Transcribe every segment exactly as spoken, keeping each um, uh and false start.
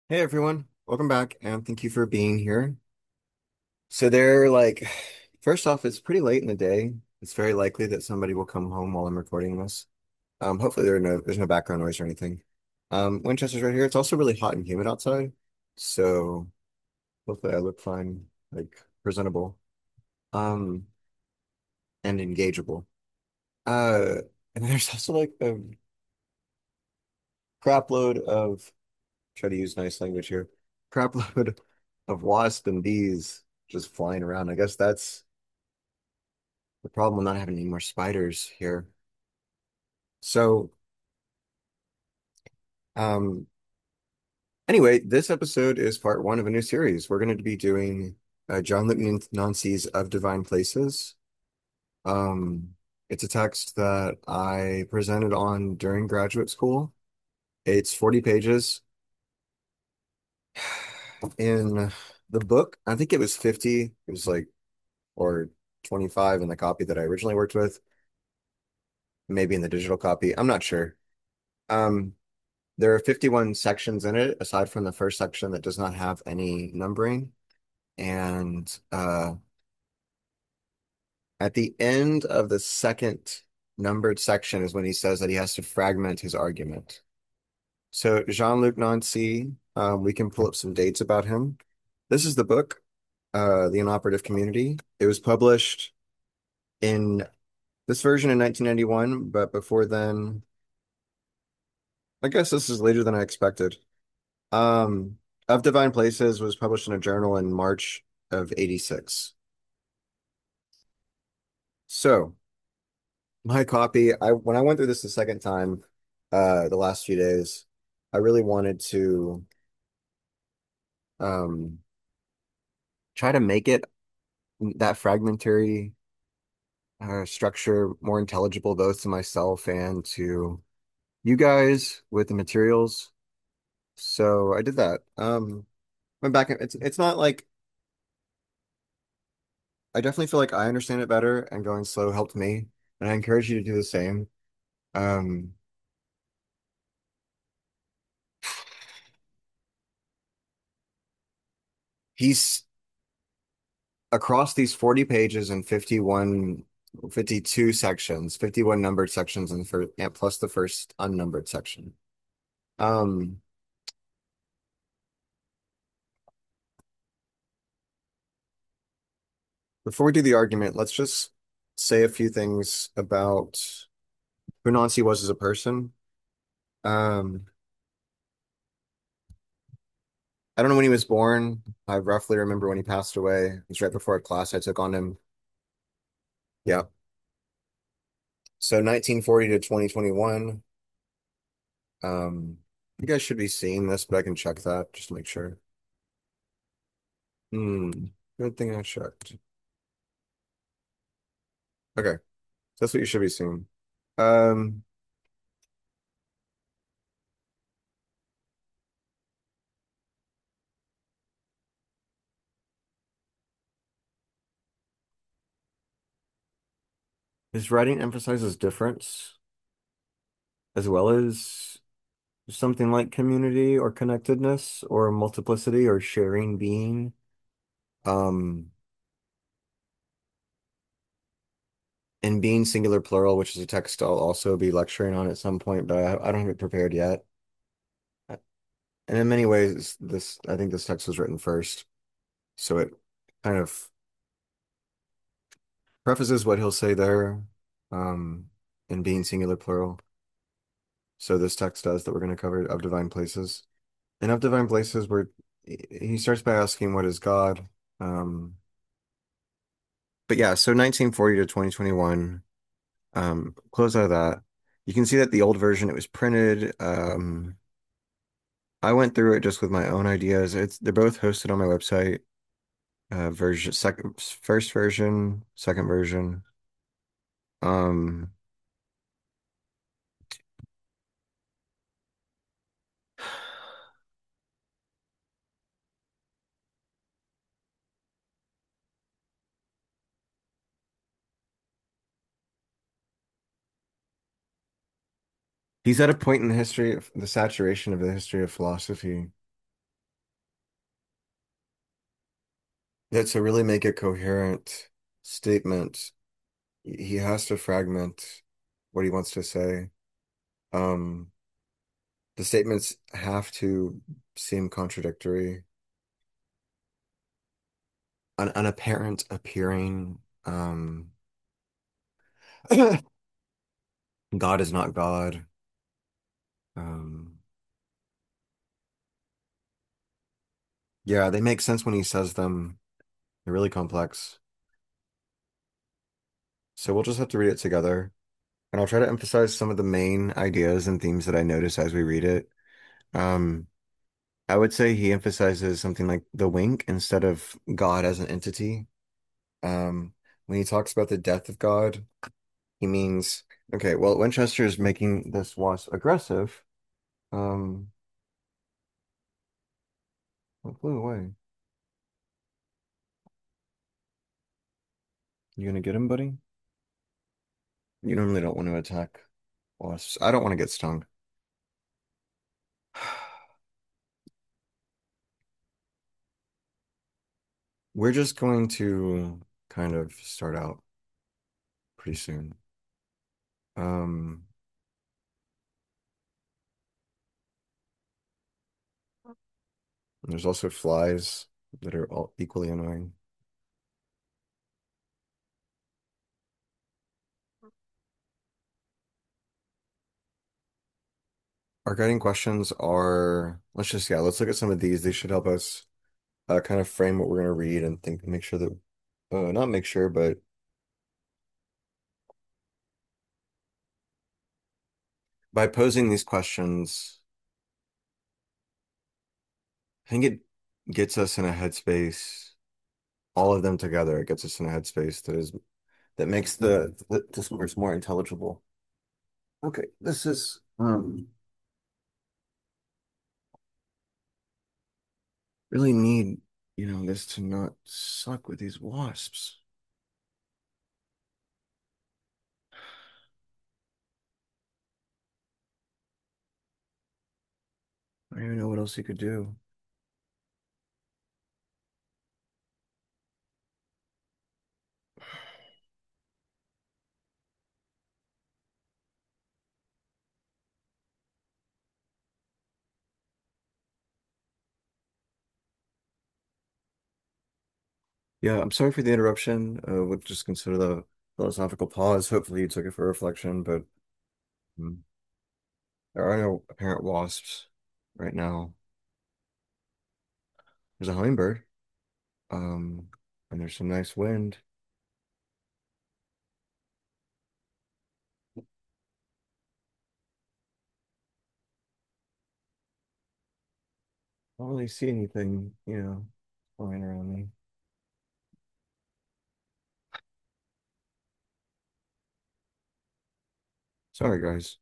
Hey everyone, welcome back and thank you for being here. So they're like, first off, it's pretty late in the day. It's very likely that somebody will come home while I'm recording this. Um, hopefully there are no, there's no background noise or anything. Um, Winchester's right here. It's also really hot and humid outside, so hopefully I look fine, like presentable, um, and engageable. Uh, and there's also like a crap load of, try to use nice language here, crap load of wasps and bees just flying around. I guess that's the problem with not having any more spiders here. So, um, anyway, this episode is part one of a new series. We're going to be doing uh, John Luke Nancy's Of Divine Places. Um, it's a text that I presented on during graduate school. It's forty pages. In the book, I think it was fifty. It was like, or twenty-five in the copy that I originally worked with, maybe in the digital copy. I'm not sure. Um, There are fifty-one sections in it, aside from the first section that does not have any numbering. And uh, at the end of the second numbered section is when he says that he has to fragment his argument. So Jean-Luc Nancy, um, we can pull up some dates about him. This is the book, uh, The Inoperative Community. It was published in this version in nineteen ninety-one, but before then, I guess this is later than I expected. Um, Of Divine Places was published in a journal in March of eighty-six. So my copy, I when I went through this the second time, uh, the last few days, I really wanted to um try to make it that fragmentary uh, structure more intelligible both to myself and to you guys with the materials. So I did that. Um, went back. It's it's not like I definitely feel like I understand it better, and going slow helped me, and I encourage you to do the same. Um, he's across these forty pages and fifty-one, fifty-two sections, fifty-one numbered sections and for and plus the first unnumbered section. Um, Before we do the argument, let's just say a few things about who Nancy was as a person. Um, I don't know when he was born. I roughly remember when he passed away. It was right before a class I took on him. Yeah. So nineteen forty to twenty twenty-one. Um, you guys should be seeing this, but I can check that just to make sure. Hmm. Good thing I checked. Okay. That's what you should be seeing. Um, his writing emphasizes difference as well as something like community or connectedness or multiplicity or sharing being. Um, and being singular plural, which is a text I'll also be lecturing on at some point, but I, I don't have it prepared yet. And in many ways, this I think this text was written first, so it kind of prefaces what he'll say there, um, in being singular plural. So this text does that we're going to cover of divine places. And of divine places, where he starts by asking, "What is God?" Um, but yeah, so nineteen forty to twenty twenty-one. Um, close out of that. You can see that the old version it was printed. Um, I went through it just with my own ideas. It's they're both hosted on my website. Uh, version second, first version, second version. Um, he's at a point in the history of the saturation of the history of philosophy. that to really make a coherent statement, he has to fragment what he wants to say. Um, the statements have to seem contradictory, an, an apparent appearing. Um, God is not God. Um, yeah, they make sense when he says them. They're really complex. So we'll just have to read it together. And I'll try to emphasize some of the main ideas and themes that I notice as we read it. Um, I would say he emphasizes something like the wink instead of God as an entity. Um, when he talks about the death of God, he means, okay, well, Winchester is making this wasp aggressive. Um, it flew away. You gonna get him, buddy? You normally don't want to attack wasps. I don't want to get stung. We're just going to kind of start out pretty soon. Um, there's also flies that are all equally annoying. Our guiding questions are, let's just, yeah, let's look at some of these. They should help us uh, kind of frame what we're going to read and think, make sure that, uh, not make sure, but by posing these questions, I think it gets us in a headspace, all of them together, it gets us in a headspace that is, that makes the, the discourse more intelligible. Okay, this is, um, really need, you know, this to not suck with these wasps. I don't even know what else he could do. Yeah, I'm sorry for the interruption. Uh, we'll just consider the philosophical pause. Hopefully you took it for reflection, but mm, there are no apparent wasps right now. There's a hummingbird, um, and there's some nice wind. I don't really see anything, you know, flying around me. Sorry, guys.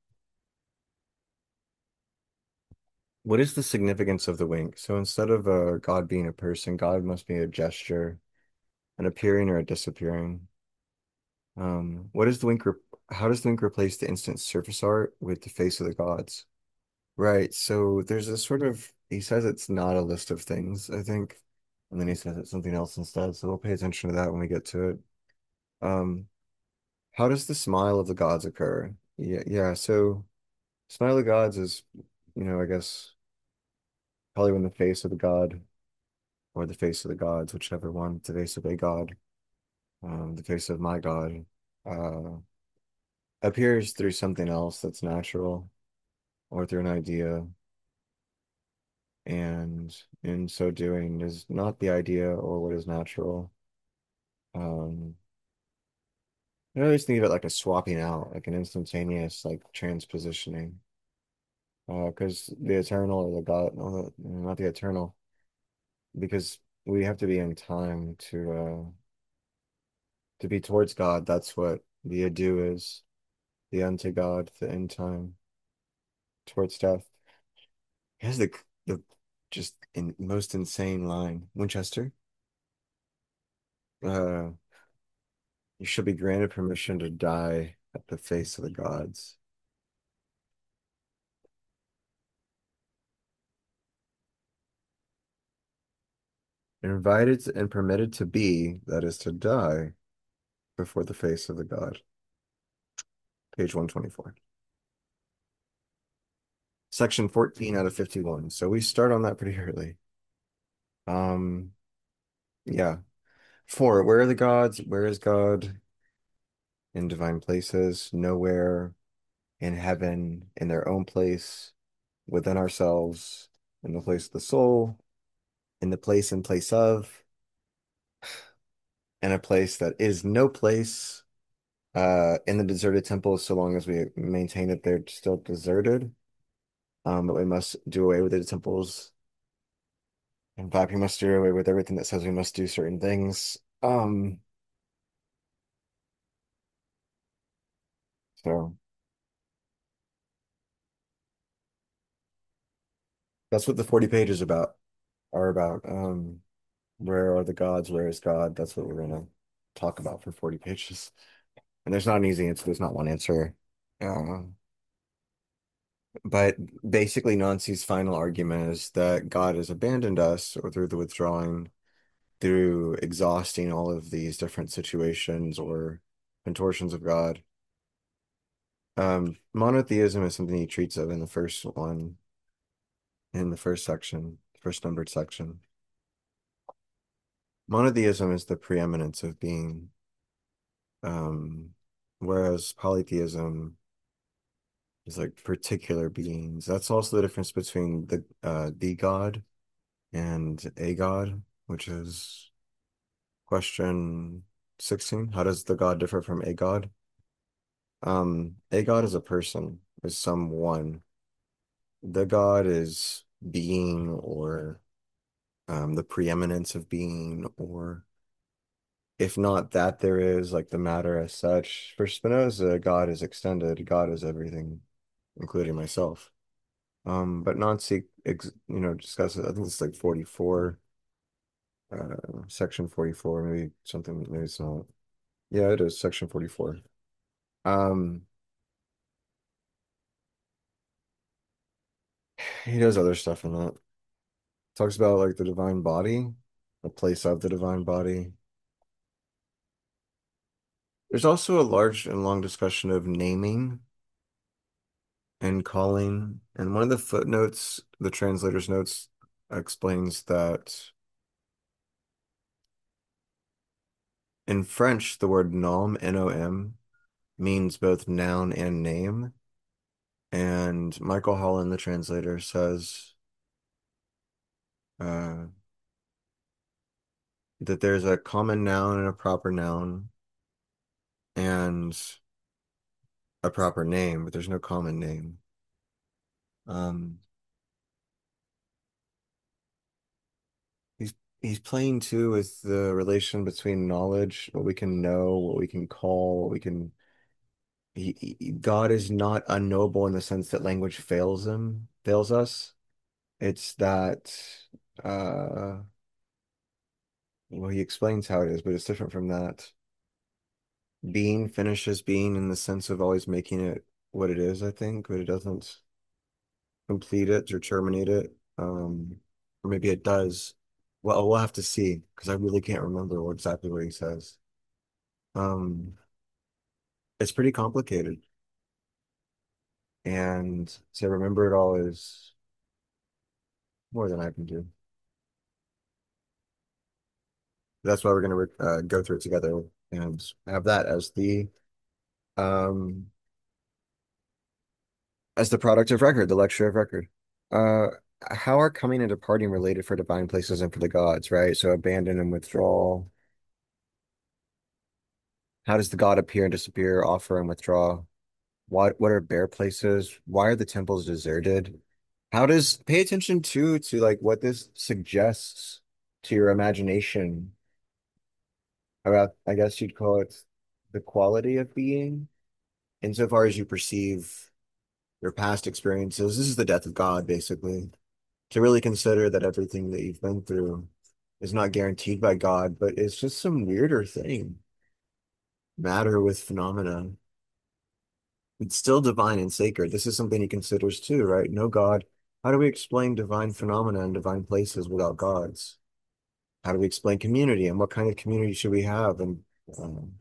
What is the significance of the wink? So instead of uh, God being a person, God must be a gesture, an appearing or a disappearing. Um, what is the wink? Re How does the wink replace the instant surface art with the face of the gods? Right. So there's a sort of, he says it's not a list of things, I think. And then he says it's something else instead. So we'll pay attention to that when we get to it. Um, how does the smile of the gods occur? Yeah, yeah. So smile of the gods is, you know, I guess probably when the face of the god or the face of the gods, whichever one, the face of a god, um, the face of my god, uh, appears through something else that's natural or through an idea. And in so doing is not the idea or what is natural. Um, I always think of it like a swapping out, like an instantaneous like transpositioning. Uh, because the eternal or the God, no, the, not the eternal, because we have to be in time to uh to be towards God. That's what the adieu is, the unto God, the end time towards death. He has the the just in most insane line. Winchester, uh, you shall be granted permission to die at the face of the gods. Invited and permitted to be, that is to die, before the face of the God. Page one twenty-four. Section fourteen out of fifty-one. So we start on that pretty early. Um, yeah. Four, where are the gods? Where is God? In divine places, nowhere, in heaven, in their own place, within ourselves, in the place of the soul, in the place and place of, in a place that is no place, uh, in the deserted temples, so long as we maintain that they're still deserted. Um, but we must do away with the temples. In fact, we must do away with everything that says we must do certain things. Um, so that's what the forty pages about are about. Um, where are the gods? Where is God? That's what we're gonna talk about for forty pages. And there's not an easy answer. There's not one answer. Uh, but basically, Nancy's final argument is that God has abandoned us, or through the withdrawing, through exhausting all of these different situations or contortions of God. Um, monotheism is something he treats of in the first one, in the first section, first numbered section. Monotheism is the preeminence of being, um, whereas polytheism is like particular beings. That's also the difference between the uh, the God and a God, which is question sixteen. How does the God differ from a God? Um, a God is a person, is someone. The God is being or um, the preeminence of being, or if not that, there is like the matter as such. For Spinoza, God is extended. God is everything, including myself. Um, but Nancy, ex you know, discusses, I think it's like forty-four, uh, section forty-four, maybe something, maybe it's not. Yeah, it is section forty-four. Um, he does other stuff in that. Talks about like the divine body, the place of the divine body. There's also a large and long discussion of naming and calling. And one of the footnotes, the translator's notes, explains that in French, the word nom, N O M, means both noun and name. And Michael Holland, the translator, says uh, that there's a common noun and a proper noun and a proper name, but there's no common name. Um, he's he's playing too with the relation between knowledge, what we can know, what we can call, what we can. He, he- God is not unknowable in the sense that language fails him, fails us. It's that uh, well, he explains how it is, but it's different from that. Being finishes being in the sense of always making it what it is, I think, but it doesn't complete it or terminate it. Um, or maybe it does. Well, we'll have to see because I really can't remember what, exactly what he says. Um, it's pretty complicated, and to remember it all is more than I can do. That's why we're going to uh, go through it together and have that as the um as the product of record, the lecture of record. Uh, how are coming and departing related for divine places and for the gods, right? So abandon and withdrawal. How does the god appear and disappear, offer and withdraw? What what are bare places? Why are the temples deserted? How does pay attention to to like what this suggests to your imagination about, I guess you'd call it the quality of being, insofar as you perceive your past experiences. This is the death of God, basically. To really consider that everything that you've been through is not guaranteed by God, but it's just some weirder thing. Matter with phenomena. It's still divine and sacred. This is something he considers too, right? No God. How do we explain divine phenomena and divine places without gods? How do we explain community and what kind of community should we have? And um,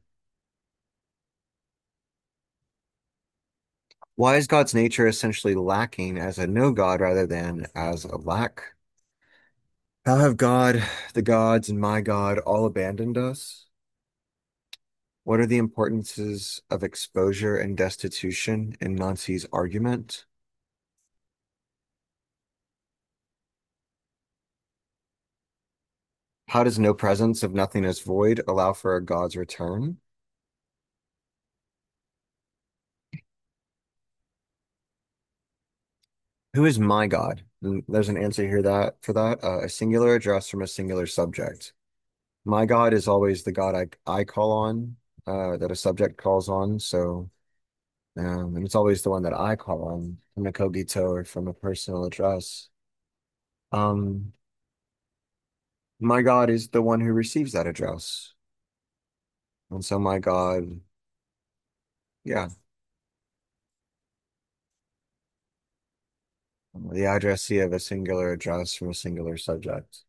why is God's nature essentially lacking as a no God rather than as a lack? How have God, the gods, and my God all abandoned us? What are the importances of exposure and destitution in Nancy's argument? How does no presence of nothing as void allow for a God's return? Who is my God? And there's an answer here that for that, uh, a singular address from a singular subject. My God is always the God I I call on, uh, that a subject calls on. So, um, and it's always the one that I call on from a cogito or from a personal address. Um, my God is the one who receives that address. And so my God, yeah, the addressee of a singular address from a singular subject.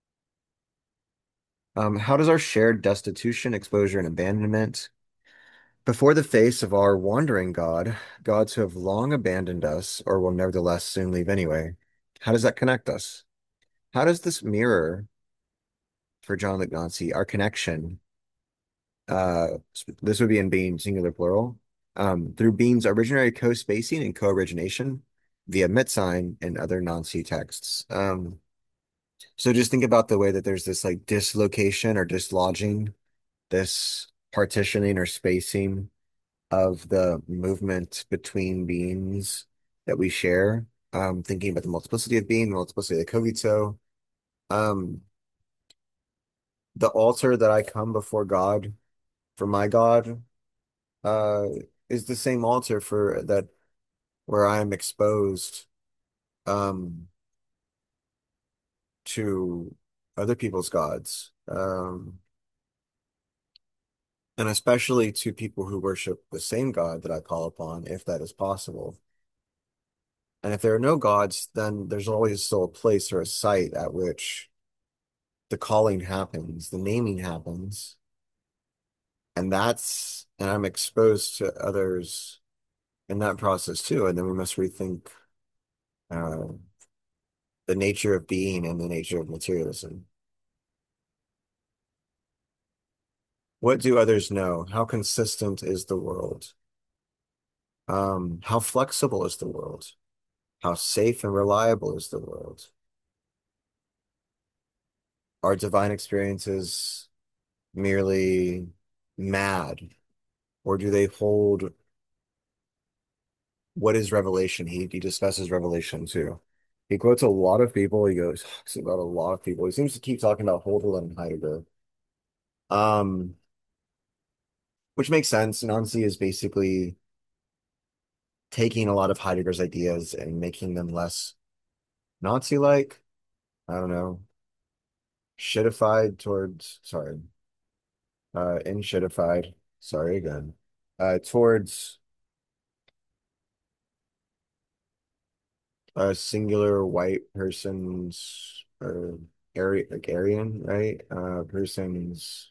Um, how does our shared destitution, exposure, and abandonment before the face of our wandering God, gods who have long abandoned us or will nevertheless soon leave anyway, how does that connect us? How does this mirror for John Lignancy our connection? Uh, this would be in being singular plural, um, through being's originary co-spacing and co-origination via Mitzine and other non-C texts. Um, so just think about the way that there's this like dislocation or dislodging, this partitioning or spacing of the movement between beings that we share. Um, thinking about the multiplicity of being, the multiplicity of the cogito. Um, the altar that I come before God for my God uh, is the same altar for that where I am exposed um, to other people's gods, um, and especially to people who worship the same God that I call upon, if that is possible. And if there are no gods, then there's always still a place or a site at which the calling happens, the naming happens, and that's, and I'm exposed to others in that process too. And then we must rethink uh, the nature of being and the nature of materialism. What do others know? How consistent is the world? Um, how flexible is the world? How safe and reliable is the world? Are divine experiences merely mad, or do they hold what is revelation? He he discusses revelation too. He quotes a lot of people. He goes talks about a lot of people. He seems to keep talking about Hölderlin and Heidegger. Um, which makes sense. Nancy is basically taking a lot of Heidegger's ideas and making them less Nazi-like. I don't know, shitified towards, sorry, uh, in shitified, sorry again, uh, towards a singular white person's or Ari like Aryan, right? Uh, person's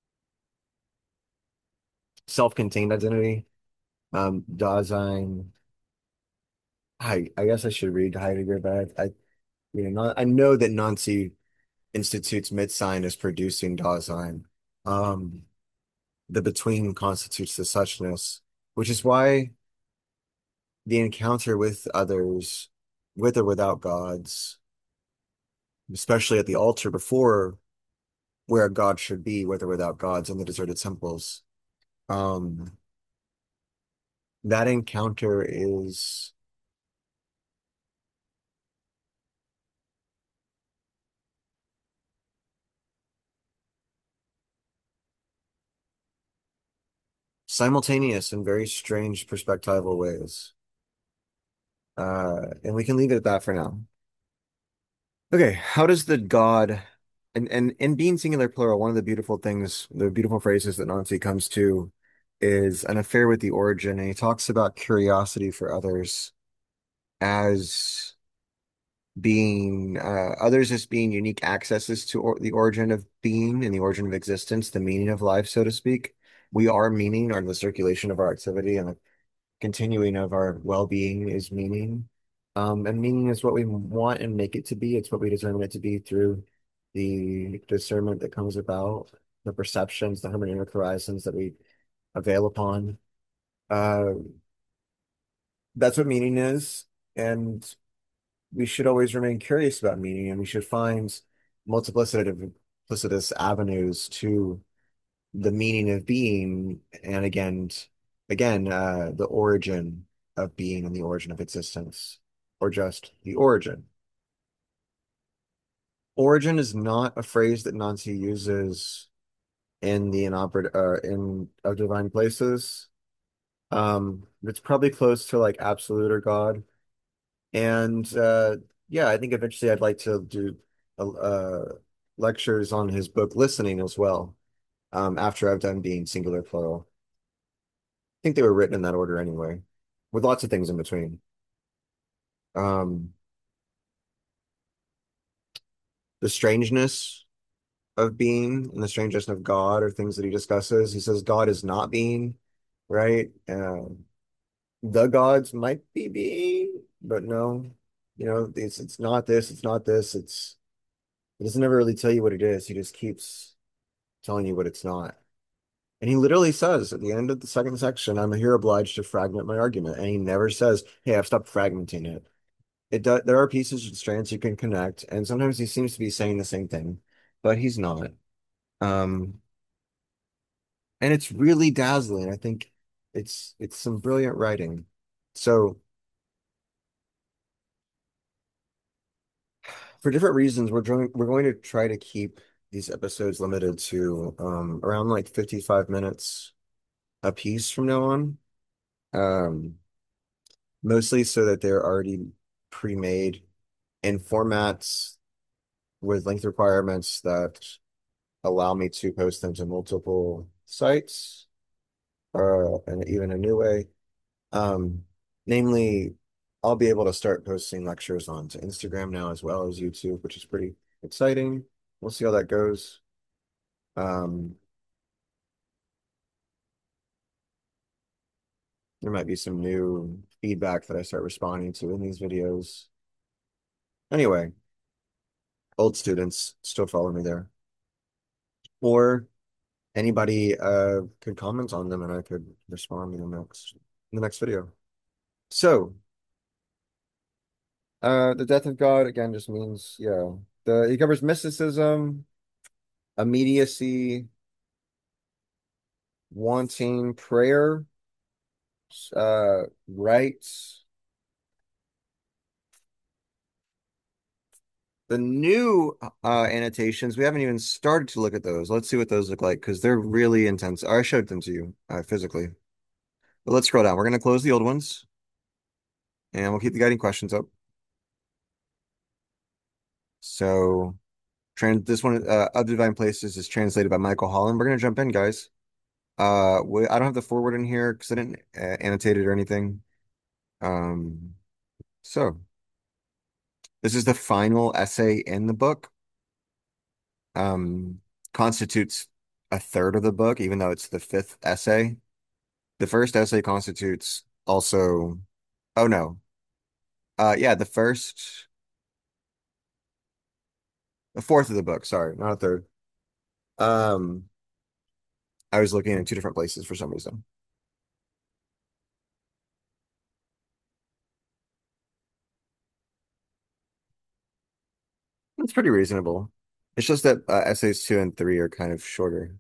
self-contained identity. Um, Dasein. I I guess I should read Heidegger, but I, I you know not, I know that Nancy institutes Mitsein as producing Dasein. Um, the between constitutes the suchness, which is why the encounter with others, with or without gods, especially at the altar before where God should be, with or without gods in the deserted temples. Um, that encounter is simultaneous in very strange perspectival ways. Uh, and we can leave it at that for now. Okay, how does the God and and in being singular plural, one of the beautiful things, the beautiful phrases that Nancy comes to is an affair with the origin, and he talks about curiosity for others as being uh, others as being unique accesses to or the origin of being and the origin of existence, the meaning of life, so to speak. We are meaning, or the circulation of our activity and the continuing of our well-being is meaning. Um, and meaning is what we want and make it to be. It's what we determine it to be through the discernment that comes about, the perceptions, the hermeneutic horizons that we avail upon. Uh, that's what meaning is. And we should always remain curious about meaning, and we should find multiplicative, multiplicitous avenues to the meaning of being, and again, again, uh, the origin of being and the origin of existence, or just the origin. Origin is not a phrase that Nancy uses in the inoperative uh, in of divine places. Um, it's probably close to like absolute or God. And uh, yeah, I think eventually I'd like to do uh, lectures on his book Listening as well, um, after I've done Being Singular Plural. I think they were written in that order anyway, with lots of things in between. Um, the strangeness of being and the strangeness of God are things that he discusses. He says God is not being, right? Um, the gods might be being, but no, you know, it's it's not this, it's not this, it's it doesn't ever really tell you what it is. He just keeps telling you what it's not. And he literally says at the end of the second section, I'm here obliged to fragment my argument. And he never says, hey, I've stopped fragmenting it. It does, there are pieces of strands you can connect, and sometimes he seems to be saying the same thing, but he's not. Um, and it's really dazzling. I think it's it's some brilliant writing. So for different reasons, we're going we're going to try to keep these episodes limited to um around like fifty-five minutes a piece from now on. Um, mostly so that they're already pre-made in formats with length requirements that allow me to post them to multiple sites, uh, and even a new way. Um, namely, I'll be able to start posting lectures onto Instagram now as well as YouTube, which is pretty exciting. We'll see how that goes. Um, there might be some new feedback that I start responding to in these videos. Anyway, old students still follow me there. Or anybody uh could comment on them and I could respond in the next in the next video. So, uh the death of God again just means, yeah. The he covers mysticism, immediacy, wanting prayer, uh rites. The new uh annotations, we haven't even started to look at those. Let's see what those look like because they're really intense. I showed them to you uh, physically. But let's scroll down. We're gonna close the old ones and we'll keep the guiding questions up. So Trans this one, uh, Of Divine Places, is translated by Michael Holland. We're gonna jump in, guys. Uh, we, I don't have the forward in here because I didn't uh, annotate it or anything. Um, so this is the final essay in the book. Um, constitutes a third of the book, even though it's the fifth essay. The first essay constitutes also. Oh no. Uh, yeah, the first, the fourth of the book. Sorry, not a third. Um, I was looking in two different places for some reason. It's pretty reasonable. It's just that uh, essays two and three are kind of shorter.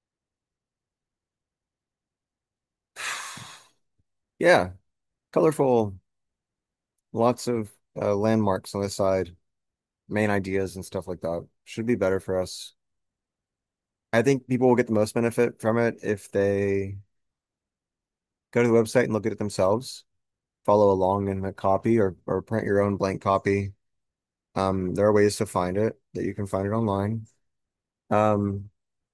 Yeah, colorful, lots of uh, landmarks on the side, main ideas and stuff like that. Should be better for us. I think people will get the most benefit from it if they go to the website and look at it themselves, follow along in a copy or, or print your own blank copy. Um, there are ways to find it that you can find it online. Um,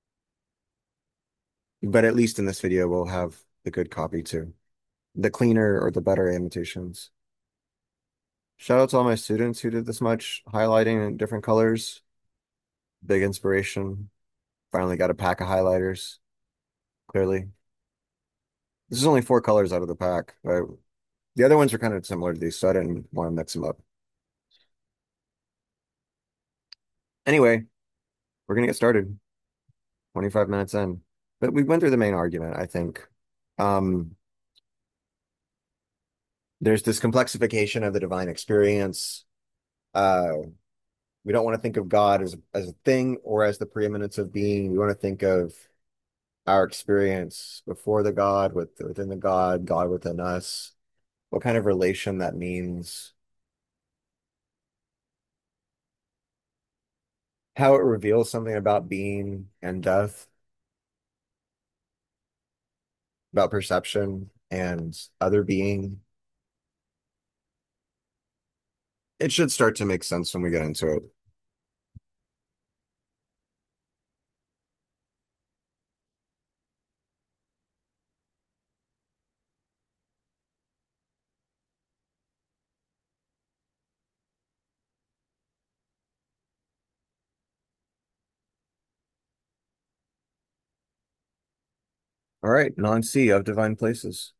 but at least in this video, we'll have the good copy too. The cleaner or the better annotations. Shout out to all my students who did this much highlighting in different colors. Big inspiration. Finally got a pack of highlighters, clearly. This is only four colors out of the pack. But the other ones are kind of similar to these, so I didn't want to mix them up. Anyway, we're gonna get started. twenty-five minutes in. But we went through the main argument, I think. Um, there's this complexification of the divine experience. Uh, we don't want to think of God as as a thing or as the preeminence of being. We want to think of our experience before the God, with within the God, God within us, what kind of relation that means, how it reveals something about being and death, about perception and other being. It should start to make sense when we get into it. All right, non-C of divine places.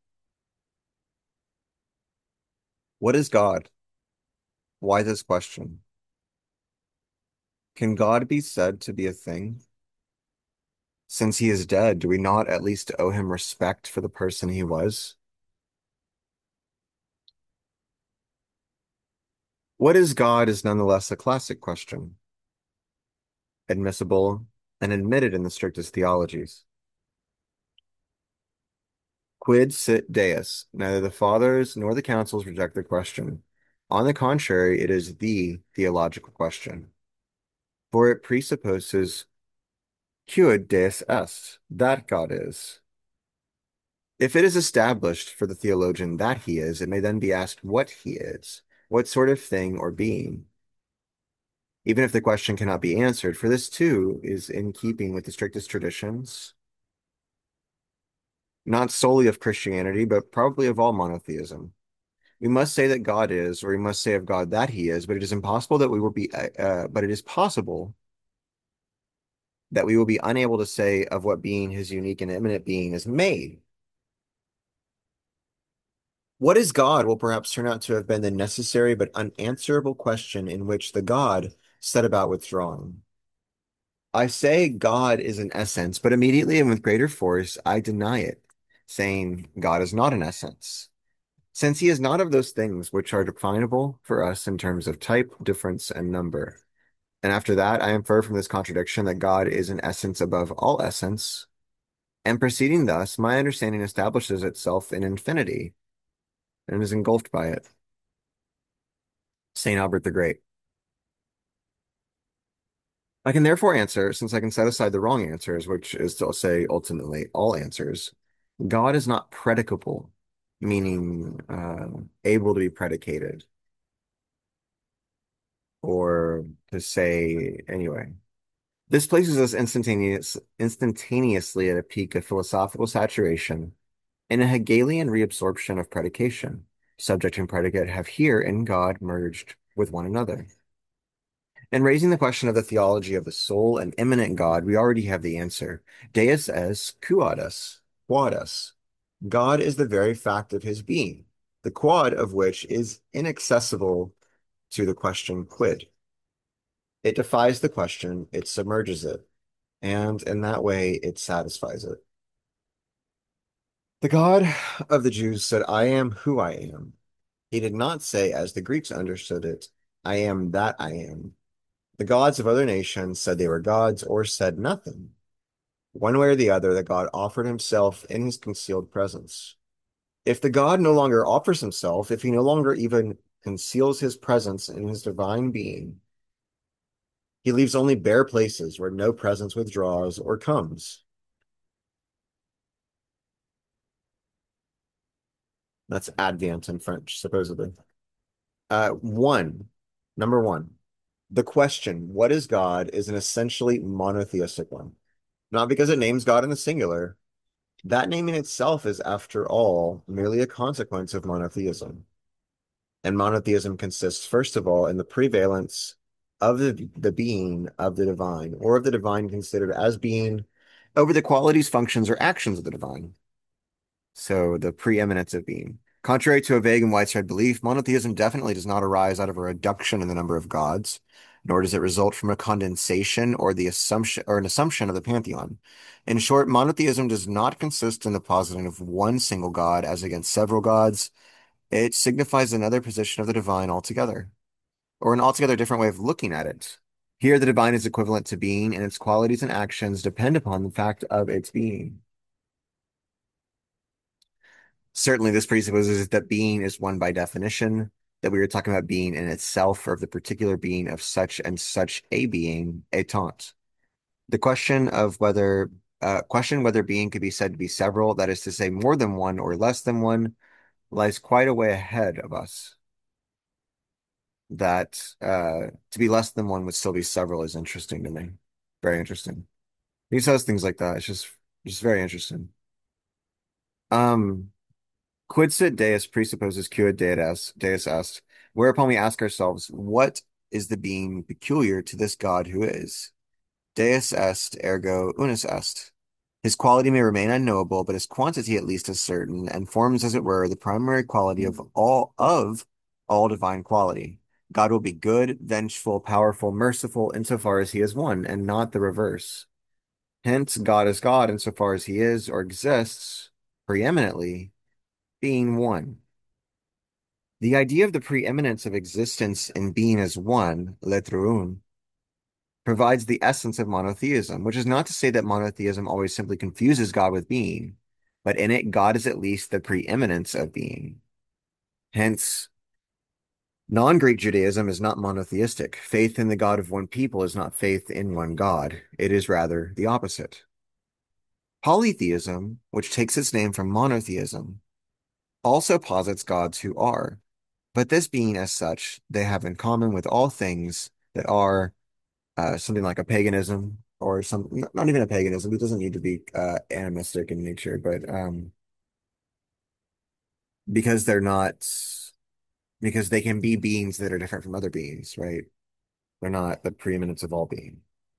What is God? Why this question? Can God be said to be a thing? Since he is dead, do we not at least owe him respect for the person he was? What is God is nonetheless a classic question, admissible and admitted in the strictest theologies. Quid sit deus? Neither the fathers nor the councils reject the question. On the contrary, it is the theological question, for it presupposes quid deus est, that God is. If it is established for the theologian that he is, it may then be asked what he is, what sort of thing or being, even if the question cannot be answered, for this too is in keeping with the strictest traditions, not solely of Christianity, but probably of all monotheism. We must say that God is, or we must say of God that he is, but it is impossible that we will be, uh, uh, but it is possible that we will be unable to say of what being his unique and immanent being is made. What is God will perhaps turn out to have been the necessary but unanswerable question in which the God set about withdrawing. I say God is an essence, but immediately and with greater force I deny it, saying God is not an essence, since he is not of those things which are definable for us in terms of type, difference, and number. And after that, I infer from this contradiction that God is an essence above all essence, and proceeding thus, my understanding establishes itself in infinity and is engulfed by it. Saint Albert the Great. I can therefore answer, since I can set aside the wrong answers, which is to say ultimately all answers, God is not predicable, meaning uh, able to be predicated, or to say anyway. This places us instantaneous, instantaneously at a peak of philosophical saturation and a Hegelian reabsorption of predication. Subject and predicate have here in God merged with one another. In raising the question of the theology of the soul and immanent God, we already have the answer. Deus es quadas, quadas. God is the very fact of his being, the quad of which is inaccessible to the question quid. It defies the question, it submerges it, and in that way it satisfies it. The God of the Jews said, I am who I am. He did not say, as the Greeks understood it, I am that I am. The gods of other nations said they were gods or said nothing. One way or the other, the God offered himself in his concealed presence. If the God no longer offers himself, if he no longer even conceals his presence in his divine being, he leaves only bare places where no presence withdraws or comes. That's advent in French, supposedly. Uh, one, number one, the question, what is God, is an essentially monotheistic one. Not because it names God in the singular. That naming itself is, after all, merely a consequence of monotheism. And monotheism consists, first of all, in the prevalence of the, the being of the divine, or of the divine considered as being over the qualities, functions, or actions of the divine. So the preeminence of being. Contrary to a vague and widespread belief, monotheism definitely does not arise out of a reduction in the number of gods, nor does it result from a condensation or the assumption or an assumption of the pantheon. In short, monotheism does not consist in the positing of one single god as against several gods. It signifies another position of the divine altogether, or an altogether different way of looking at it. Here, the divine is equivalent to being, and its qualities and actions depend upon the fact of its being. Certainly, this presupposes that being is one by definition, that we are talking about being in itself, or of the particular being of such and such a being, étant. The question of whether uh, question whether being could be said to be several, that is to say, more than one or less than one, lies quite a way ahead of us. That uh, to be less than one would still be several is interesting to me. Very interesting. He says things like that. It's just just very interesting. Um, Quid sit deus presupposes quid deus, deus est, whereupon we ask ourselves, what is the being peculiar to this God who is? Deus est, ergo unus est. His quality may remain unknowable, but his quantity at least is certain, and forms, as it were, the primary quality of all of all divine quality. God will be good, vengeful, powerful, merciful, insofar as he is one, and not the reverse. Hence, God is God insofar as he is or exists preeminently, being one. The idea of the preeminence of existence in being as one, l'être un, provides the essence of monotheism, which is not to say that monotheism always simply confuses God with being, but in it, God is at least the preeminence of being. Hence, non-Greek Judaism is not monotheistic. Faith in the God of one people is not faith in one God. It is rather the opposite. Polytheism, which takes its name from monotheism, also posits gods who are, but this being as such, they have in common with all things that are uh, something like a paganism or some, not even a paganism. It doesn't need to be uh, animistic in nature, but um, because they're not, because they can be beings that are different from other beings, right? They're not the preeminence of all being.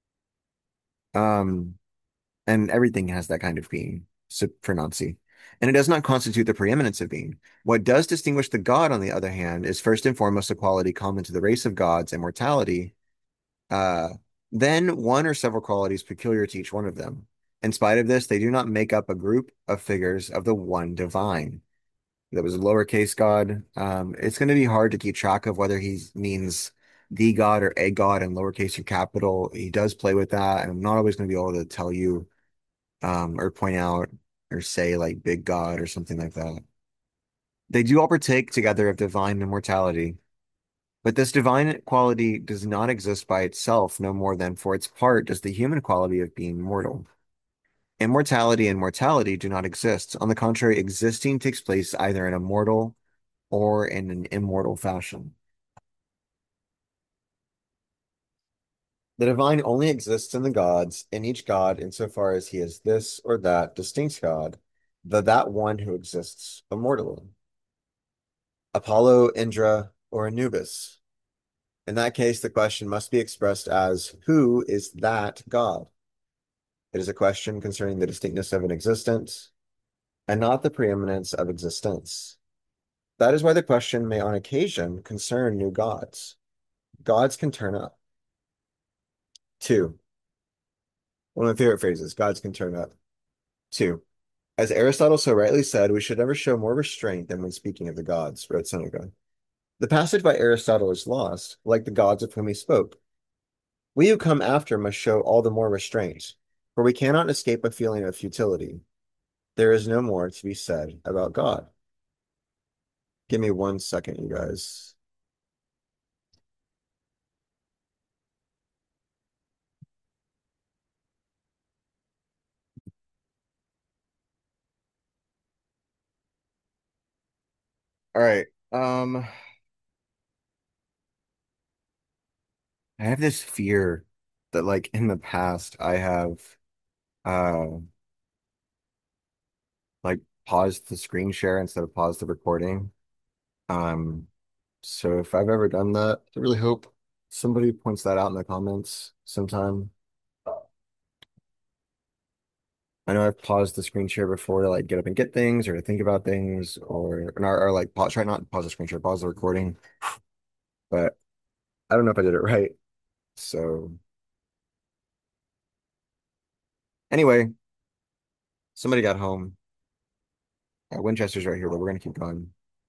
Um, and everything has that kind of being, so for Nancy. And it does not constitute the preeminence of being. What does distinguish the God, on the other hand, is first and foremost a quality common to the race of gods, immortality. Uh, then one or several qualities peculiar to each one of them. In spite of this, they do not make up a group of figures of the one divine. That was a lowercase god. Um, it's going to be hard to keep track of whether he means the god or a god in lowercase or capital. He does play with that, and I'm not always going to be able to tell you um, or point out or say like big God or something like that. They do all partake together of divine immortality, but this divine quality does not exist by itself, no more than for its part does the human quality of being mortal. Immortality and mortality do not exist. On the contrary, existing takes place either in a mortal or in an immortal fashion. The divine only exists in the gods, in each god insofar as he is this or that distinct god, the that one who exists immortally. Apollo, Indra, or Anubis. In that case, the question must be expressed as, who is that God? It is a question concerning the distinctness of an existence and not the preeminence of existence. That is why the question may on occasion concern new gods. Gods can turn up. Two, one of my favorite phrases, gods can turn up. Two, as Aristotle so rightly said, we should never show more restraint than when speaking of the gods, wrote Seneca. The passage by Aristotle is lost, like the gods of whom he spoke. We who come after must show all the more restraint, for we cannot escape a feeling of futility. There is no more to be said about God. Give me one second, you guys. All right. Um, I have this fear that like in the past I have uh like paused the screen share instead of paused the recording. Um, So if I've ever done that, I really hope somebody points that out in the comments sometime. I know I've paused the screen share before to like get up and get things or to think about things or or, or like pause, try not to pause the screen share, pause the recording, but I don't know if I did it right. So anyway, somebody got home. Uh, Winchester's right here, but we're gonna keep going.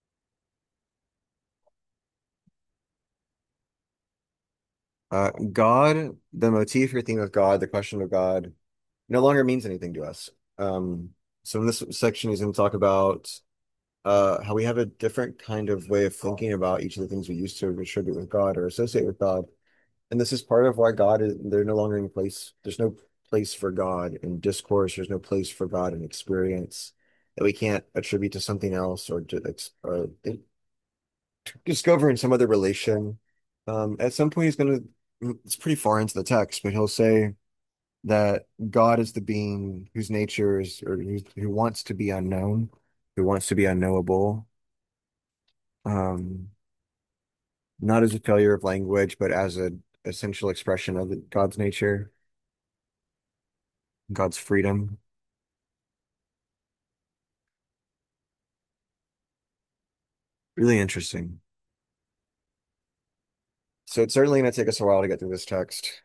Uh, God, the motif or theme of God, the question of God, no longer means anything to us. Um, so in this section, he's going to talk about uh, how we have a different kind of way of thinking about each of the things we used to attribute with God or associate with God. And this is part of why God is, they're no longer in place. There's no place for God in discourse. There's no place for God in experience that we can't attribute to something else or to ex- or discover in some other relation. Um, at some point, he's going to, it's pretty far into the text, but he'll say that God is the being whose nature is, or who, who wants to be unknown, who wants to be unknowable, um, not as a failure of language, but as an essential expression of the, God's nature, God's freedom. Really interesting. So it's certainly going to take us a while to get through this text.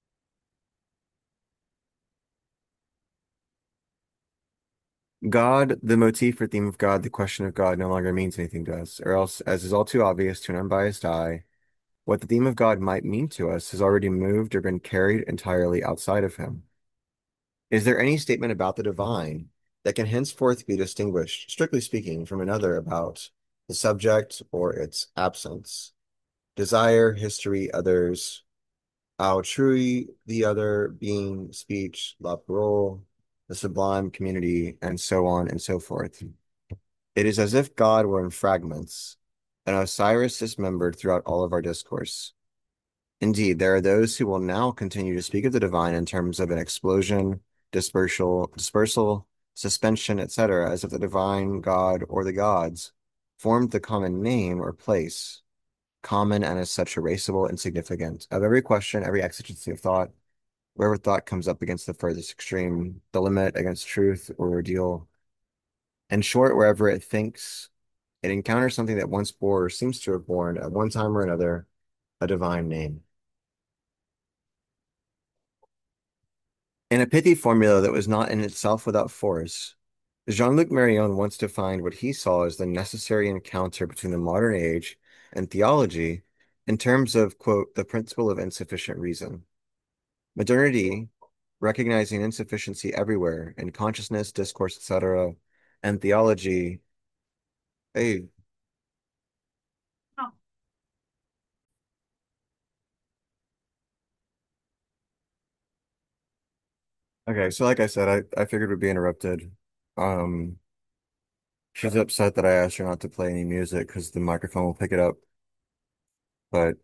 God, the motif or theme of God, the question of God no longer means anything to us, or else, as is all too obvious to an unbiased eye, what the theme of God might mean to us has already moved or been carried entirely outside of him. Is there any statement about the divine that can henceforth be distinguished, strictly speaking, from another about the subject or its absence? Desire, history, others, autrui, the other, being, speech, la parole, the sublime community, and so on and so forth. It is as if God were in fragments, and Osiris dismembered throughout all of our discourse. Indeed, there are those who will now continue to speak of the divine in terms of an explosion, dispersal, dispersal, suspension, et cetera, as if the divine God or the gods formed the common name or place, common and as such erasable and significant. Of every question, every exigency of thought, wherever thought comes up against the furthest extreme, the limit against truth or ordeal. In short, wherever it thinks, it encounters something that once bore or seems to have borne at one time or another a divine name. In a pithy formula that was not in itself without force, Jean-Luc Marion once defined what he saw as the necessary encounter between the modern age and theology in terms of, quote, the principle of insufficient reason. Modernity, recognizing insufficiency everywhere in consciousness, discourse, et cetera, and theology, hey, okay, so like I said, I, I figured we'd be interrupted. Um, she's upset that I asked her not to play any music because the microphone will pick it up. But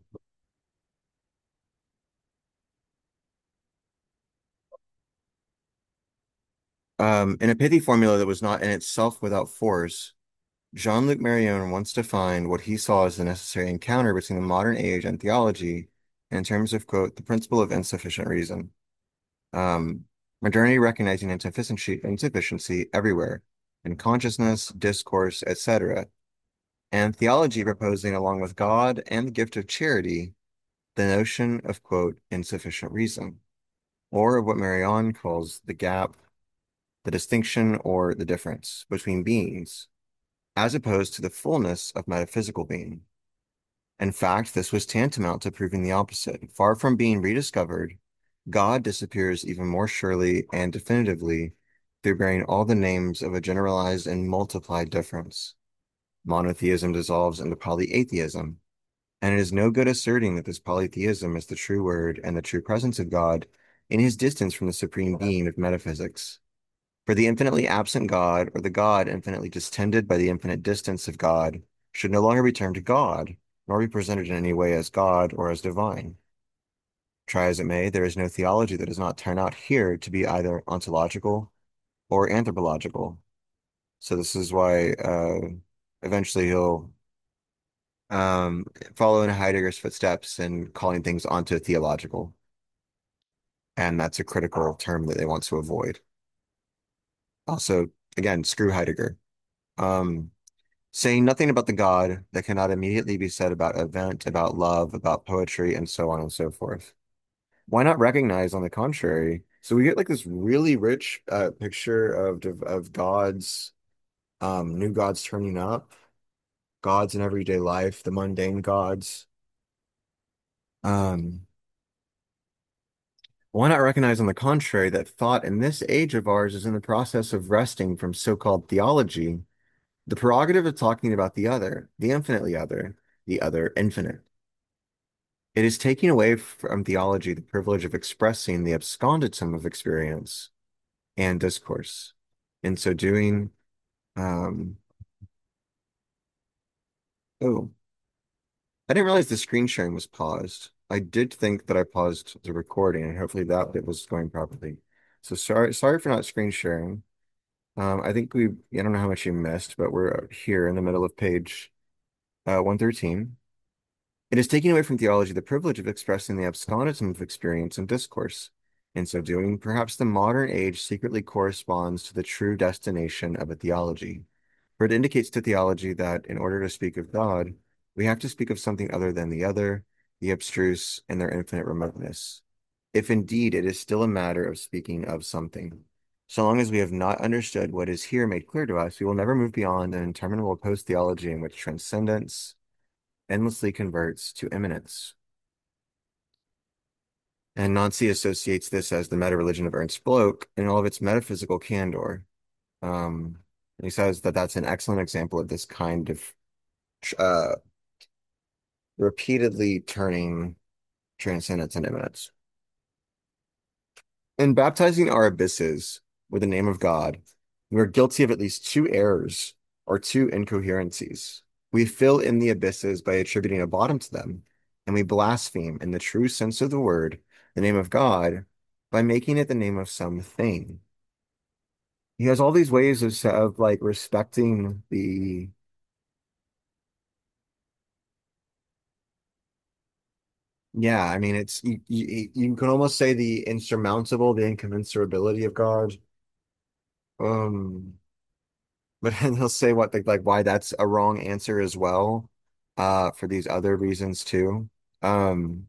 um, in a pithy formula that was not in itself without force, Jean-Luc Marion once defined what he saw as the necessary encounter between the modern age and theology in terms of, quote, the principle of insufficient reason. Um, Modernity recognizing insufficiency, insufficiency everywhere in consciousness, discourse, et cetera, and theology proposing, along with God and the gift of charity, the notion of, quote, insufficient reason, or of what Marion calls the gap, the distinction, or the difference between beings, as opposed to the fullness of metaphysical being. In fact, this was tantamount to proving the opposite. Far from being rediscovered, God disappears even more surely and definitively through bearing all the names of a generalized and multiplied difference. Monotheism dissolves into polyatheism, and it is no good asserting that this polytheism is the true word and the true presence of God in his distance from the supreme being of metaphysics. For the infinitely absent God, or the God infinitely distended by the infinite distance of God, should no longer be termed God, nor be presented in any way as God or as divine. Try as it may, there is no theology that does not turn out here to be either ontological or anthropological. So this is why uh, eventually he'll Um, Following Heidegger's footsteps and calling things onto theological. And that's a critical term that they want to avoid. Also, again, screw Heidegger. Um, Saying nothing about the God that cannot immediately be said about event, about love, about poetry, and so on and so forth. Why not recognize, on the contrary? So we get like this really rich uh, picture of div- of gods, um, new gods turning up, gods in everyday life, the mundane gods. Um, why not recognize, on the contrary, that thought in this age of ours is in the process of resting from so-called theology, the prerogative of talking about the other, the infinitely other, the other infinite. It is taking away from theology the privilege of expressing the absconditum of experience and discourse. In so doing, um, oh, I didn't realize the screen sharing was paused. I did think that I paused the recording, and hopefully that bit was going properly. So sorry, sorry for not screen sharing. Um, I think we, I don't know how much you missed, but we're here in the middle of page uh, one thirteen. It is taking away from theology the privilege of expressing the absconditum of experience and discourse. In so doing, perhaps the modern age secretly corresponds to the true destination of a theology. For it indicates to theology that in order to speak of God, we have to speak of something other than the other, the abstruse, and their infinite remoteness. If indeed it is still a matter of speaking of something. So long as we have not understood what is here made clear to us, we will never move beyond an interminable post-theology in which transcendence endlessly converts to immanence. And Nancy associates this as the meta-religion of Ernst Bloch in all of its metaphysical candor. Um, he says that that's an excellent example of this kind of uh, repeatedly turning transcendence and immanence. In baptizing our abysses with the name of God, we are guilty of at least two errors or two incoherencies. We fill in the abysses by attributing a bottom to them, and we blaspheme, in the true sense of the word, the name of God by making it the name of something. He has all these ways of, of like respecting the, yeah, I mean, it's, you, you, you can almost say the insurmountable, the incommensurability of God. Um, But then he'll say what like, like why that's a wrong answer as well, uh, for these other reasons too. Um,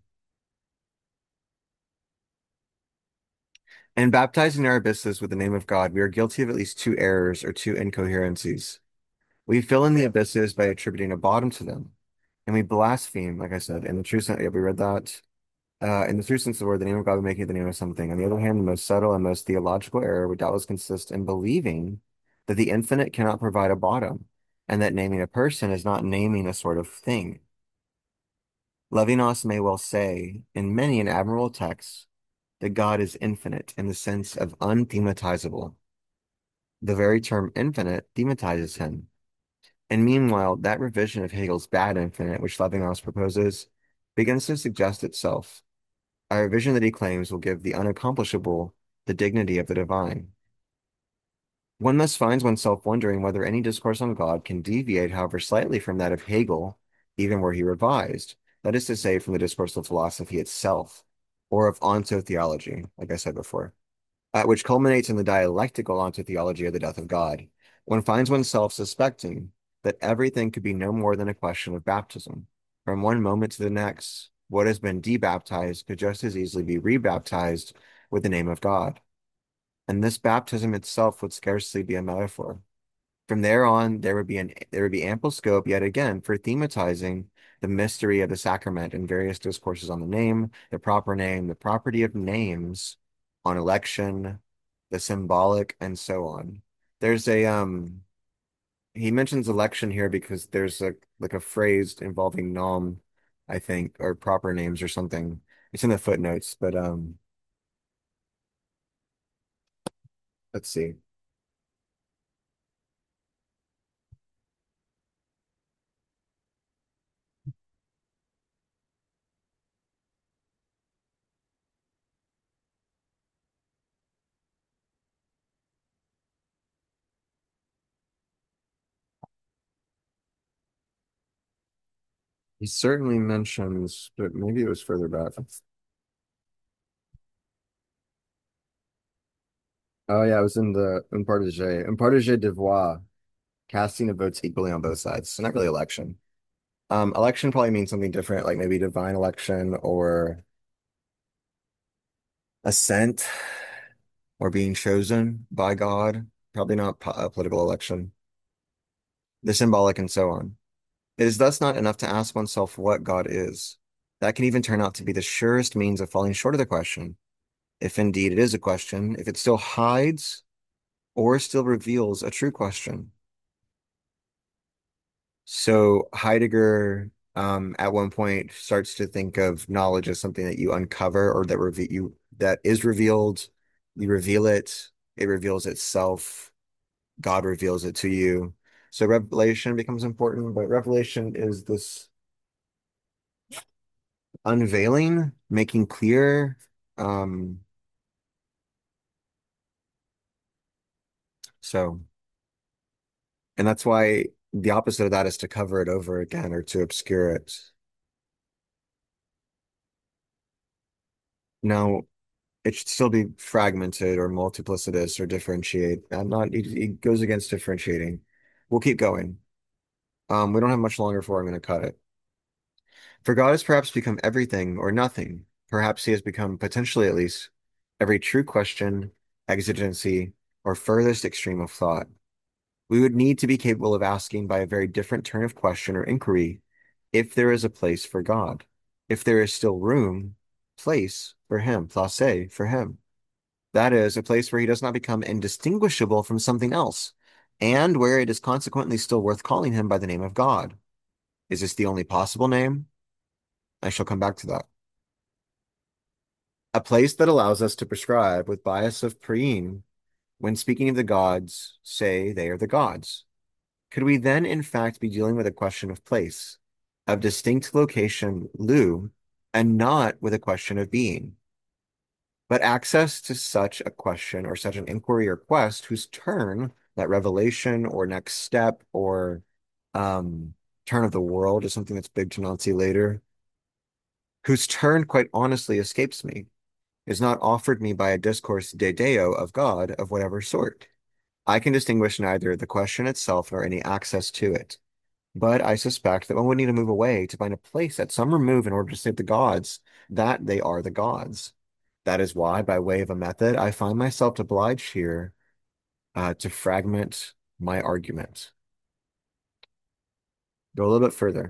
and baptizing our abysses with the name of God, we are guilty of at least two errors or two incoherencies. We fill in the abysses by attributing a bottom to them, and we blaspheme, like I said, in the true sense. Yeah, we read that. Uh, in the true sense of the word, the name of God would make it the name of something. On the other hand, the most subtle and most theological error would doubtless consist in believing that the infinite cannot provide a bottom, and that naming a person is not naming a sort of thing. Levinas may well say, in many an admirable text, that God is infinite in the sense of unthematizable. The very term infinite thematizes him. And meanwhile, that revision of Hegel's bad infinite, which Levinas proposes, begins to suggest itself. A revision that he claims will give the unaccomplishable the dignity of the divine. One thus finds oneself wondering whether any discourse on God can deviate, however slightly, from that of Hegel, even were he revised, that is to say, from the discourse of philosophy itself, or of ontotheology, like I said before, uh, which culminates in the dialectical ontotheology of the death of God. One finds oneself suspecting that everything could be no more than a question of baptism. From one moment to the next, what has been debaptized could just as easily be rebaptized with the name of God. And this baptism itself would scarcely be a metaphor. From there on, there would be an there would be ample scope yet again for thematizing the mystery of the sacrament in various discourses on the name, the proper name, the property of names, on election, the symbolic, and so on. There's a um he mentions election here because there's a like a phrase involving nom, I think, or proper names or something. It's in the footnotes, but um let's see. He certainly mentions, but maybe it was further back. Oh yeah, it was in the in Partagé. In Partagé devoir, casting of votes equally on both sides. So not really election. Um, election probably means something different, like maybe divine election or assent or being chosen by God. Probably not po a political election. The symbolic and so on. It is thus not enough to ask oneself what God is. That can even turn out to be the surest means of falling short of the question. If indeed it is a question, if it still hides or still reveals a true question. So Heidegger, um, at one point starts to think of knowledge as something that you uncover or that reve you that is revealed. You reveal it, it reveals itself. God reveals it to you. So revelation becomes important, but revelation is this unveiling, making clear. Um, so, and that's why the opposite of that is to cover it over again or to obscure it. Now, it should still be fragmented or multiplicitous or differentiate. I'm not, it, it goes against differentiating. We'll keep going. Um, we don't have much longer before I'm going to cut it. For God has perhaps become everything or nothing. Perhaps he has become, potentially at least, every true question, exigency, or furthest extreme of thought. We would need to be capable of asking by a very different turn of question or inquiry if there is a place for God, if there is still room, place for him, place for him. That is, a place where he does not become indistinguishable from something else, and where it is consequently still worth calling him by the name of God. Is this the only possible name? I shall come back to that. A place that allows us to prescribe with bias of preen when speaking of the gods, say they are the gods. Could we then, in fact, be dealing with a question of place, of distinct location, lieu, and not with a question of being? But access to such a question or such an inquiry or quest whose turn, that revelation or next step or um, turn of the world is something that's big to Nazi later, whose turn quite honestly escapes me, is not offered me by a discourse de Deo of God of whatever sort. I can distinguish neither the question itself nor any access to it. But I suspect that one would need to move away to find a place at some remove in order to state the gods that they are the gods. That is why, by way of a method, I find myself obliged here uh, to fragment my argument. Go a little bit further.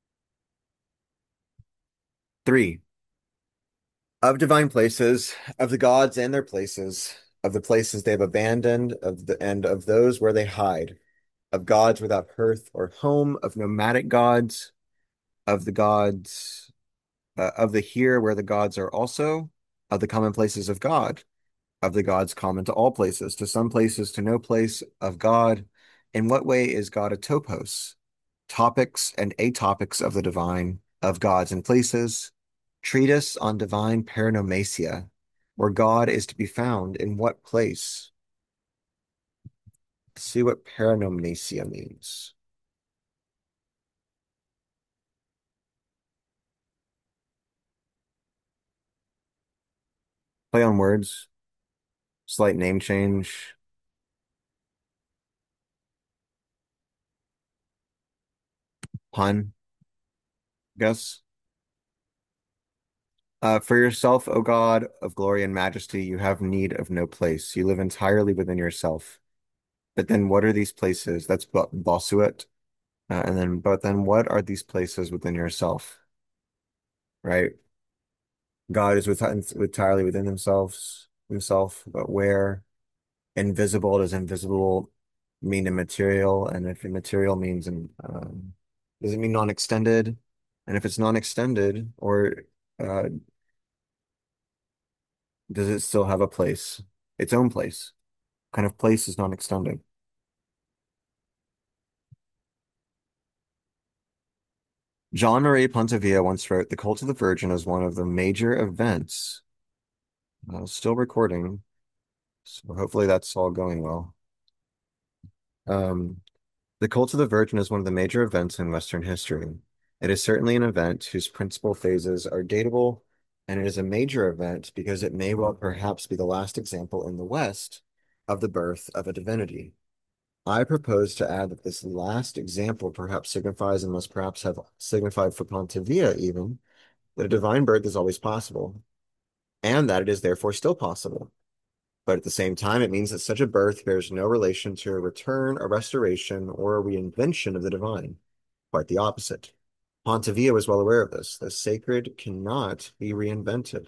Three, of divine places, of the gods and their places, of the places they have abandoned, of the and of those where they hide, of gods without hearth or home, of nomadic gods, of the gods uh, of the here where the gods are also, of the common places of God, of the gods common to all places, to some places to no place of God. In what way is God a topos? Topics and atopics of the divine, of gods and places. Treatise on divine paranomasia, where God is to be found in what place? Let's see what paranomasia means. Play on words, slight name change, pun, guess. Uh, for yourself, O God of glory and majesty, you have need of no place. You live entirely within yourself. But then what are these places? That's Bo- Bossuet. Uh, and then, but then what are these places within yourself, right? God is with, entirely within themselves, himself, but where invisible does invisible mean immaterial? And if immaterial means, in, um, does it mean non-extended? And if it's non-extended, or uh, does it still have a place, its own place? Kind of place is non-extended. John Marie Pontevia once wrote, "The cult of the Virgin is one of the major events." Uh, still recording, so hopefully that's all going well. Um, the cult of the Virgin is one of the major events in Western history. It is certainly an event whose principal phases are datable, and it is a major event because it may well perhaps be the last example in the West of the birth of a divinity. I propose to add that this last example perhaps signifies and must perhaps have signified for Pontevia even that a divine birth is always possible, and that it is therefore still possible. But at the same time, it means that such a birth bears no relation to a return, a restoration, or a reinvention of the divine. Quite the opposite. Pontevia was well aware of this. The sacred cannot be reinvented.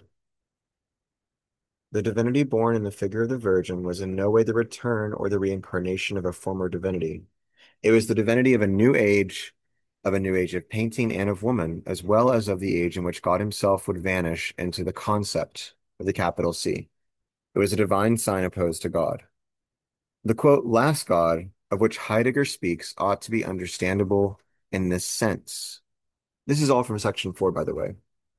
The divinity born in the figure of the Virgin was in no way the return or the reincarnation of a former divinity. It was the divinity of a new age, of a new age of painting and of woman, as well as of the age in which God himself would vanish into the concept of the capital C. It was a divine sign opposed to God. The quote, last God, of which Heidegger speaks, ought to be understandable in this sense. This is all from section four, by the way.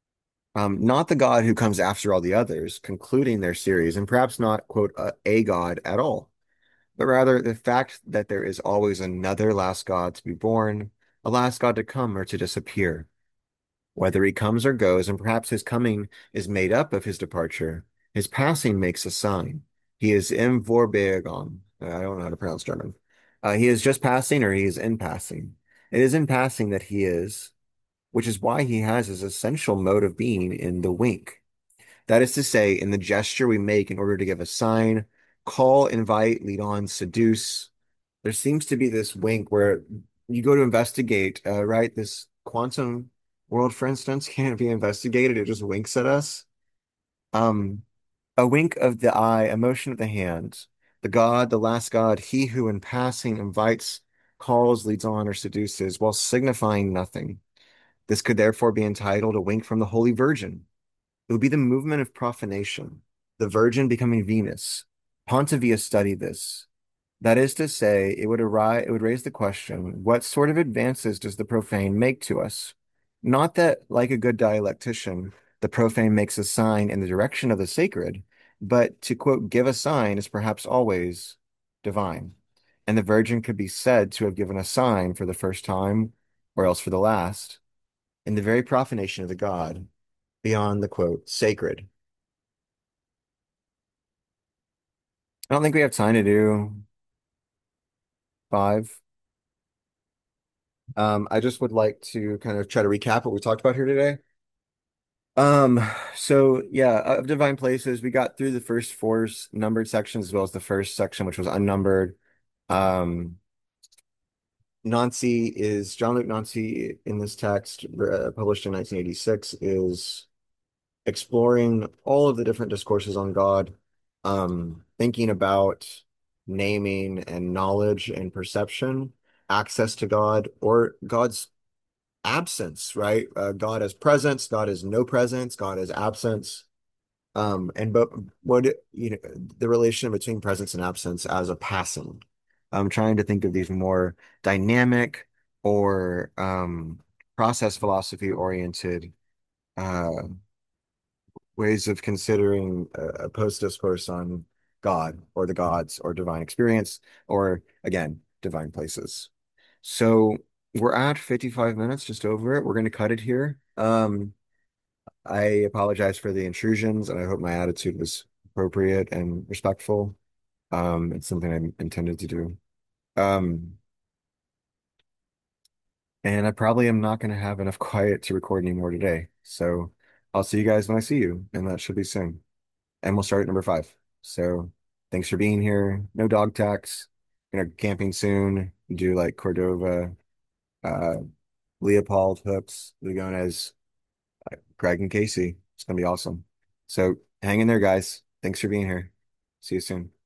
Um, not the God who comes after all the others, concluding their series, and perhaps not, quote, a, a God at all, but rather the fact that there is always another last God to be born, a last God to come or to disappear. Whether he comes or goes, and perhaps his coming is made up of his departure, his passing makes a sign. He is in Vorbeergang. I don't know how to pronounce German. Uh, he is just passing or he is in passing. It is in passing that he is, which is why he has his essential mode of being in the wink. That is to say, in the gesture we make in order to give a sign, call, invite, lead on, seduce. There seems to be this wink where you go to investigate, uh, right? This quantum world, for instance, can't be investigated. It just winks at us. Um, a wink of the eye, a motion of the hand. The God, the last God, he who in passing invites, calls, leads on, or seduces while signifying nothing. This could therefore be entitled A Wink from the Holy Virgin. It would be the movement of profanation, the Virgin becoming Venus. Pontevia studied this. That is to say, it would arise, it would raise the question, what sort of advances does the profane make to us? Not that, like a good dialectician, the profane makes a sign in the direction of the sacred, but to quote, give a sign is perhaps always divine. And the Virgin could be said to have given a sign for the first time, or else for the last, in the very profanation of the God, beyond the quote, sacred. I don't think we have time to do five. Um, I just would like to kind of try to recap what we talked about here today. Um, so yeah, of divine places, we got through the first four s- numbered sections as well as the first section, which was unnumbered. Um, Nancy is John-Luc Nancy in this text, uh, published in nineteen eighty-six, is exploring all of the different discourses on God, um, thinking about naming and knowledge and perception, access to God, or God's absence, right? Uh, God as presence, God as no presence, God as absence. Um, and but what you know, the relation between presence and absence as a passing. I'm trying to think of these more dynamic or um, process philosophy oriented uh, ways of considering a, a post discourse on God or the gods or divine experience or again, divine places. So we're at fifty-five minutes, just over it. We're going to cut it here. Um, I apologize for the intrusions and I hope my attitude was appropriate and respectful. Um, it's something I intended to do. Um, and I probably am not going to have enough quiet to record anymore today. So I'll see you guys when I see you, and that should be soon. And we'll start at number five. So thanks for being here. No dog tax. You know, camping soon. Do like Cordova, uh, Leopold hooks. We're going as uh, Greg and Casey. It's gonna be awesome. So hang in there, guys. Thanks for being here. See you soon.